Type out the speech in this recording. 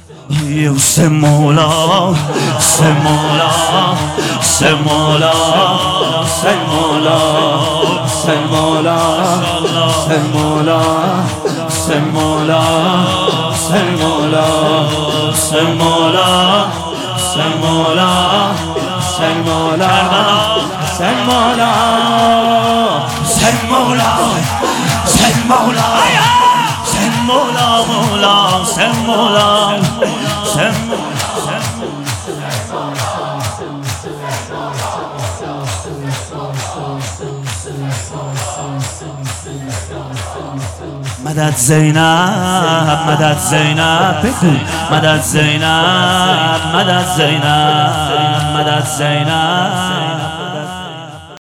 Se مولا se مولا se مولا se مولا se مولا se مولا se مولا se مولا se مولا se مولا se مولا se مولا se مولا se مولا se مولا مولا se مولا se مدد زینب مدد زینب بگو مدد زینب مدد زینب مدد زینب